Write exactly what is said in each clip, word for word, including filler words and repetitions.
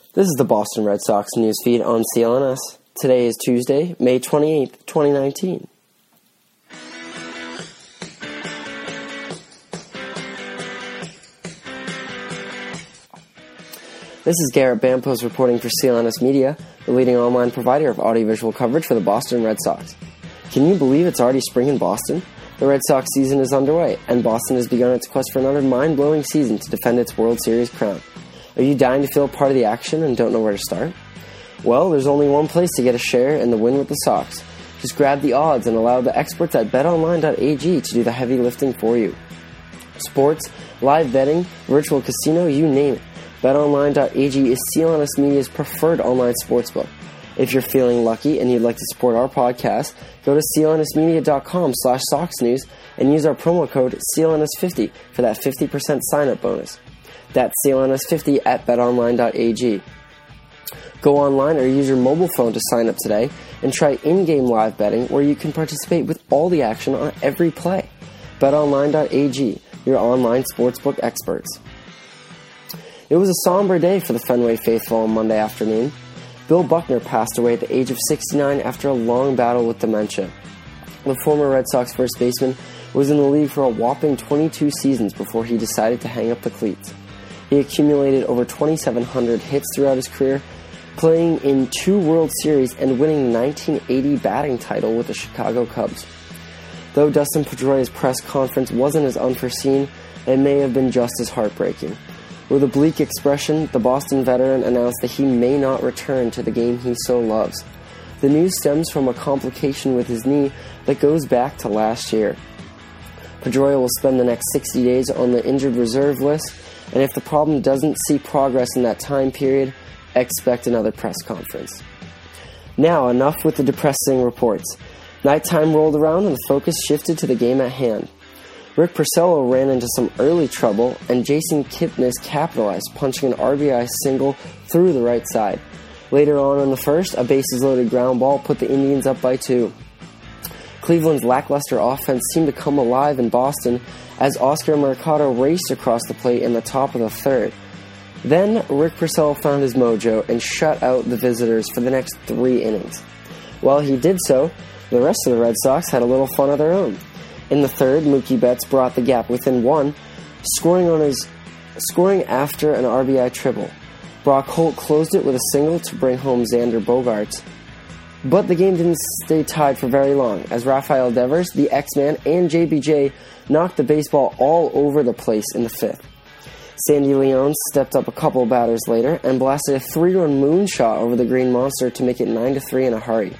This is the Boston Red Sox news feed on C L N S. Today is Tuesday, May twenty-eighth, twenty nineteen. This is Garrett Bampos reporting for C L N S Media, the leading online provider of audiovisual coverage for the Boston Red Sox. Can you believe it's already spring in Boston? The Red Sox season is underway, and Boston has begun its quest for another mind-blowing season to defend its World Series crown. Are you dying to feel part of the action and don't know where to start? Well, there's only one place to get a share in the win with the Sox. Just grab the odds and allow the experts at bet online dot a g to do the heavy lifting for you. Sports, live betting, virtual casino, you name it. bet online dot a g is C L N S Media's preferred online sportsbook. If you're feeling lucky and you'd like to support our podcast, go to C L N S media dot com slash Sox News and use our promo code C L N S fifty for that fifty percent sign-up bonus. That's C L N S fifty at bet online dot a g. Go online or use your mobile phone to sign up today and try in-game live betting where you can participate with all the action on every play. bet online dot a g, your online sportsbook experts. It was a somber day for the Fenway faithful on Monday afternoon. Bill Buckner passed away at the age of sixty-nine after a long battle with dementia. The former Red Sox first baseman was in the league for a whopping twenty-two seasons before he decided to hang up the cleats. He accumulated over twenty-seven hundred hits throughout his career, playing in two World Series and winning the nineteen eighty batting title with the Chicago Cubs. Though Dustin Pedroia's press conference wasn't as unforeseen, it may have been just as heartbreaking. With a bleak expression, the Boston veteran announced that he may not return to the game he so loves. The news stems from a complication with his knee that goes back to last year. Pedroia will spend the next sixty days on the injured reserve list, and if the problem doesn't see progress in that time period, expect another press conference. Now, enough with the depressing reports. Nighttime rolled around and the focus shifted to the game at hand. Rick Porcello ran into some early trouble, and Jason Kipnis capitalized, punching an R B I single through the right side. Later on in the first, a bases-loaded ground ball put the Indians up by two. Cleveland's lackluster offense seemed to come alive in Boston as Oscar Mercado raced across the plate in the top of the third. Then, Rick Porcello found his mojo and shut out the visitors for the next three innings. While he did so, the rest of the Red Sox had a little fun of their own. In the third, Mookie Betts brought the gap within one, scoring on his scoring after an R B I triple. Brock Holt closed it with a single to bring home Xander Bogaerts. But the game didn't stay tied for very long, as Rafael Devers, the X-Man, and J B J knocked the baseball all over the place in the fifth. Sandy Leon stepped up a couple batters later and blasted a three-run moonshot over the Green Monster to make it nine to three in a hurry.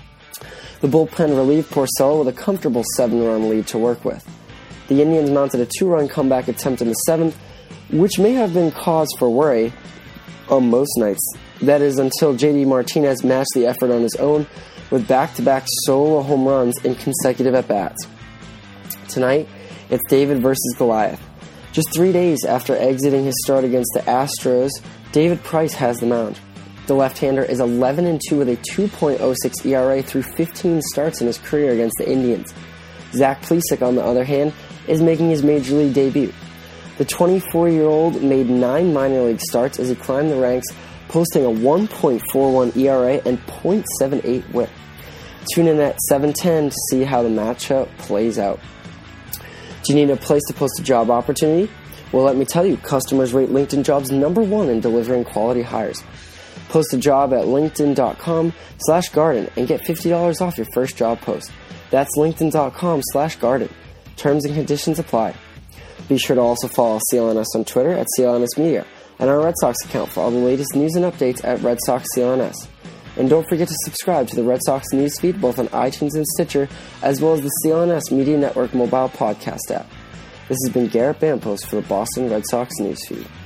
The bullpen relieved Porcello with a comfortable seven-run lead to work with. The Indians mounted a two-run comeback attempt in the seventh, which may have been cause for worry on most nights. That is, until J D Martinez matched the effort on his own with back-to-back solo home runs in consecutive at-bats. Tonight, it's David versus Goliath. Just three days after exiting his start against the Astros, David Price has the mound. The left-hander is eleven and two with a two point oh six E R A through fifteen starts in his career against the Indians. Zach Plesac, on the other hand, is making his major league debut. The twenty-four-year-old made nine minor league starts as he climbed the ranks, posting a one point four one E R A and point seven eight whip. Tune in at seven ten to see how the matchup plays out. Do you need a place to post a job opportunity? Well, let me tell you, customers rate LinkedIn Jobs number one in delivering quality hires. Post a job at linkedin dot com slash garden and get fifty dollars off your first job post. That's linkedin dot com slash garden. Terms and conditions apply. Be sure to also follow C L N S on Twitter at C L N S Media and our Red Sox account for all the latest news and updates at Red Sox C L N S. And don't forget to subscribe to the Red Sox newsfeed both on iTunes and Stitcher, as well as the C L N S Media Network mobile podcast app. This has been Garrett Bampos for the Boston Red Sox newsfeed.